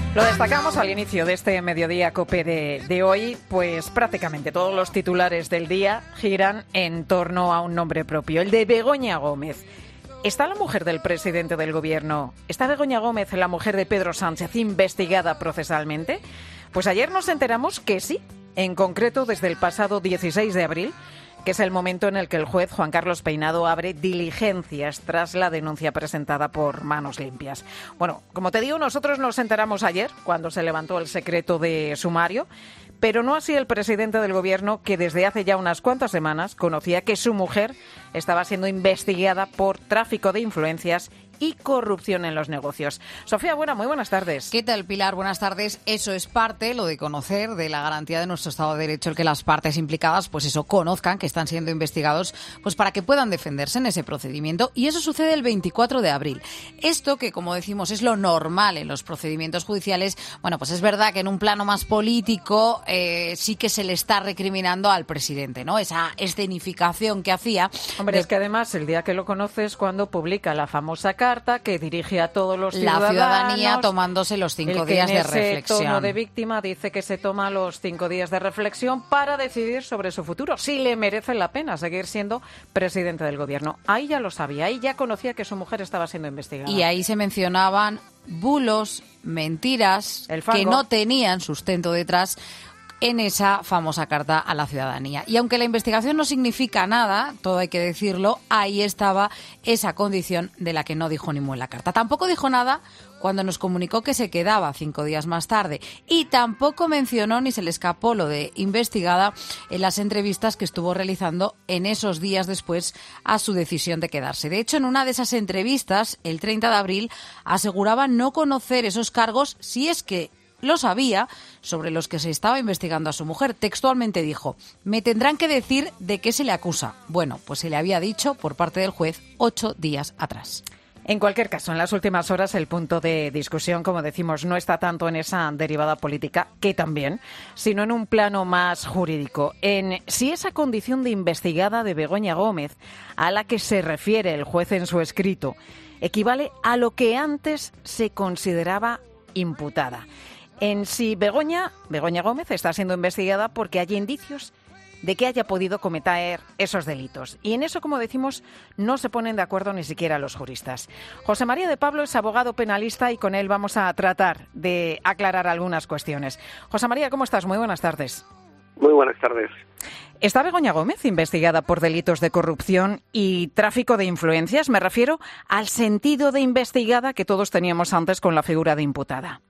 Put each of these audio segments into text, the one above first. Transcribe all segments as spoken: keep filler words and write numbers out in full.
Lo destacamos al inicio de este mediodía COPE de, de hoy, pues prácticamente todos los titulares del día giran en torno a un nombre propio, el de Begoña Gómez. ¿Está la mujer del presidente del gobierno, está Begoña Gómez, la mujer de Pedro Sánchez, investigada procesalmente? Pues ayer nos enteramos que sí, en concreto desde el pasado dieciséis de abril, que es el momento en el que el juez Juan Carlos Peinado abre diligencias tras la denuncia presentada por Manos Limpias. Bueno, como te digo, nosotros nos enteramos ayer, cuando se levantó el secreto de sumario, pero no así el presidente del gobierno, que desde hace ya unas cuantas semanas conocía que su mujer estaba siendo investigada por tráfico de influencias y corrupción en los negocios. Sofía Buena, muy buenas tardes. ¿Qué tal, Pilar? Buenas tardes. Eso es parte, lo de conocer, de la garantía de nuestro Estado de Derecho, el que las partes implicadas, pues eso, conozcan que están siendo investigados, pues para que puedan defenderse en ese procedimiento. Y eso sucede el veinticuatro de abril. Esto, que como decimos es lo normal en los procedimientos judiciales, bueno, pues es verdad que en un plano más político eh, sí que se le está recriminando al presidente, ¿no? Esa escenificación que hacía. Hombre, de... es que además el día que lo conoces cuando publica la famosa carta que dirige a todos los ciudadanos. La ciudadanía tomándose los cinco días de reflexión. El que en ese tono de víctima dice que se toma los cinco días de reflexión para decidir sobre su futuro, si le merece la pena seguir siendo presidente del gobierno. Ahí ya lo sabía, ahí ya conocía que su mujer estaba siendo investigada. Y ahí se mencionaban bulos, mentiras, que no tenían sustento detrás en esa famosa carta a la ciudadanía. Y aunque la investigación no significa nada, todo hay que decirlo, ahí estaba esa condición de la que no dijo ni mu en la carta. Tampoco dijo nada cuando nos comunicó que se quedaba cinco días más tarde. Y tampoco mencionó ni se le escapó lo de investigada en las entrevistas que estuvo realizando en esos días después a su decisión de quedarse. De hecho, en una de esas entrevistas, el treinta de abril, aseguraba no conocer esos cargos, si es que lo sabía, sobre los que se estaba investigando a su mujer. Textualmente dijo: me tendrán que decir de qué se le acusa. Bueno, pues se le había dicho por parte del juez ocho días atrás. En cualquier caso, en las últimas horas el punto de discusión, como decimos, no está tanto en esa derivada política, que también, sino en un plano más jurídico, en si esa condición de investigada de Begoña Gómez, a la que se refiere el juez en su escrito, equivale a lo que antes se consideraba imputada. En si Begoña, Begoña Gómez está siendo investigada porque hay indicios de que haya podido cometer esos delitos. Y en eso, como decimos, no se ponen de acuerdo ni siquiera los juristas. José María de Pablo es abogado penalista y con él vamos a tratar de aclarar algunas cuestiones. José María, ¿cómo estás? Muy buenas tardes. Muy buenas tardes. ¿Está Begoña Gómez investigada por delitos de corrupción y tráfico de influencias? Me refiero al sentido de investigada que todos teníamos antes con la figura de imputada.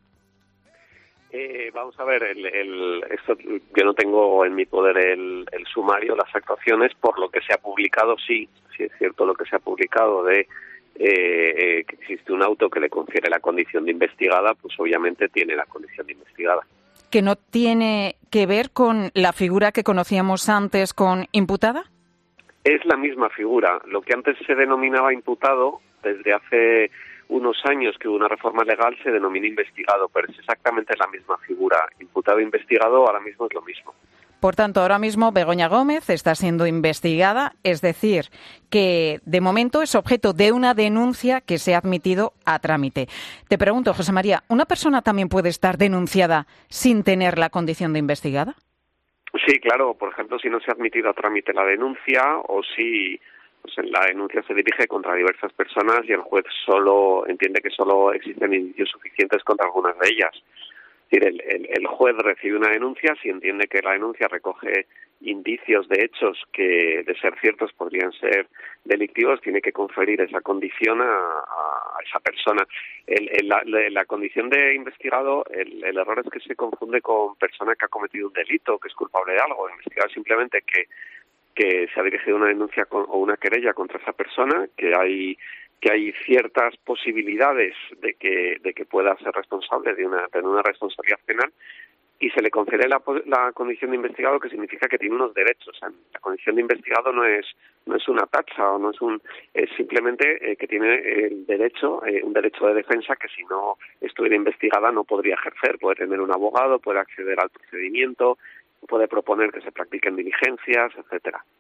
Eh, vamos a ver, el, el, esto, yo no tengo en mi poder el, el sumario, las actuaciones, por lo que se ha publicado, sí, sí es cierto lo que se ha publicado de eh, eh, que existe un auto que le confiere la condición de investigada, pues obviamente tiene la condición de investigada. ¿Que no tiene que ver con la figura que conocíamos antes con imputada? Es la misma figura. Lo que antes se denominaba imputado, desde hace unos años que hubo una reforma legal, se denomina investigado, pero es exactamente la misma figura. Imputado e investigado ahora mismo es lo mismo. Por tanto, ahora mismo Begoña Gómez está siendo investigada, es decir, que de momento es objeto de una denuncia que se ha admitido a trámite. Te pregunto, José María, ¿una persona también puede estar denunciada sin tener la condición de investigada? Sí, claro. Por ejemplo, si no se ha admitido a trámite la denuncia o si pues la denuncia se dirige contra diversas personas y el juez solo entiende que solo existen indicios suficientes contra algunas de ellas. Es decir, el, el, el juez recibe una denuncia, si entiende que la denuncia recoge indicios de hechos que, de ser ciertos, podrían ser delictivos, tiene que conferir esa condición a, a esa persona. El, el, la, la condición de investigado, el, el error es que se confunde con persona que ha cometido un delito, que es culpable de algo. Investigado simplemente que que se ha dirigido una denuncia con, o una querella contra esa persona, que hay que hay ciertas posibilidades de que de que pueda ser responsable de una de una responsabilidad penal, y se le concede la, la condición de investigado, que significa que tiene unos derechos. O sea, la condición de investigado no es no es una tacha o no es un es simplemente eh, que tiene el derecho eh, un derecho de defensa que si no estuviera investigada no podría ejercer. Puede tener un abogado, puede acceder al procedimiento, puede proponer que se practiquen diligencias, etcétera.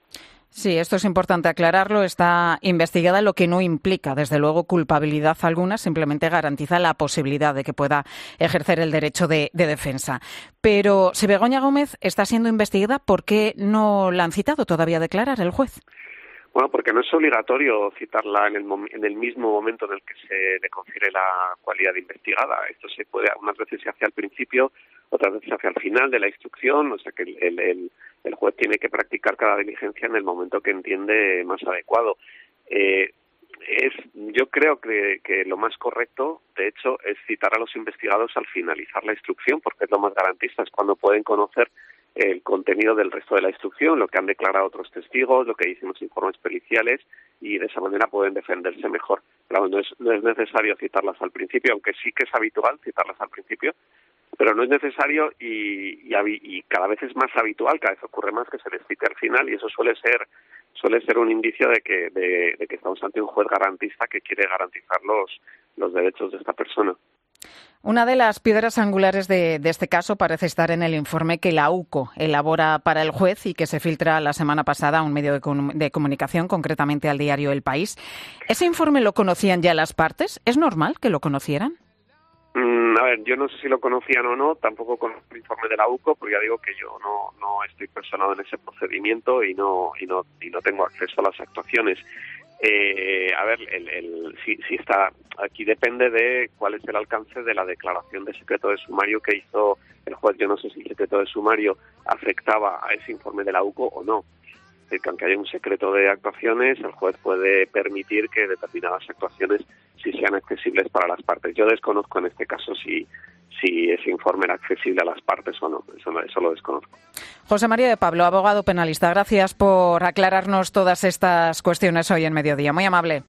Sí, esto es importante aclararlo. Está investigada, lo que no implica, desde luego, culpabilidad alguna, simplemente garantiza la posibilidad de que pueda ejercer el derecho de, de defensa. Pero si Begoña Gómez está siendo investigada, ¿por qué no la han citado todavía a declarar el juez? Bueno, porque no es obligatorio citarla en el, en el mismo momento en el que se le confiere la cualidad de investigada. Esto se puede, unas veces se hace al principio, otras veces se hace al final de la instrucción, o sea que el, el, el juez tiene que practicar cada diligencia en el momento que entiende más adecuado. Eh, es, yo creo que, que lo más correcto, de hecho, es citar a los investigados al finalizar la instrucción, porque es lo más garantista, es cuando pueden conocer el contenido del resto de la instrucción, lo que han declarado otros testigos, lo que dicen los informes periciales, y de esa manera pueden defenderse mejor. Pero no es, no es necesario citarlas al principio, aunque sí que es habitual citarlas al principio, pero no es necesario y, y, y cada vez es más habitual, cada vez ocurre más que se les cite al final, y eso suele ser suele ser un indicio de que de, de que estamos ante un juez garantista que quiere garantizar los, los derechos de esta persona. Una de las piedras angulares de, de este caso parece estar en el informe que la U C O elabora para el juez y que se filtra la semana pasada a un medio de, com- de comunicación, concretamente al diario El País. ¿Ese informe lo conocían ya las partes? ¿Es normal que lo conocieran? Mm, a ver, yo no sé si lo conocían o no, tampoco conozco el informe de la U C O, porque ya digo que yo no no estoy personado en ese procedimiento y no y no y no tengo acceso a las actuaciones. Eh, a ver, el, el, si, si está aquí depende de cuál es el alcance de la declaración de secreto de sumario que hizo el juez. Yo no sé si el secreto de sumario afectaba a ese informe de la U C O o no. Es decir, que aunque haya un secreto de actuaciones, el juez puede permitir que determinadas actuaciones sí sean accesibles para las partes. Yo desconozco en este caso si si ese informe era accesible a las partes o no. Eso, eso lo desconozco. José María de Pablo, abogado penalista, gracias por aclararnos todas estas cuestiones hoy en Mediodía. Muy amable.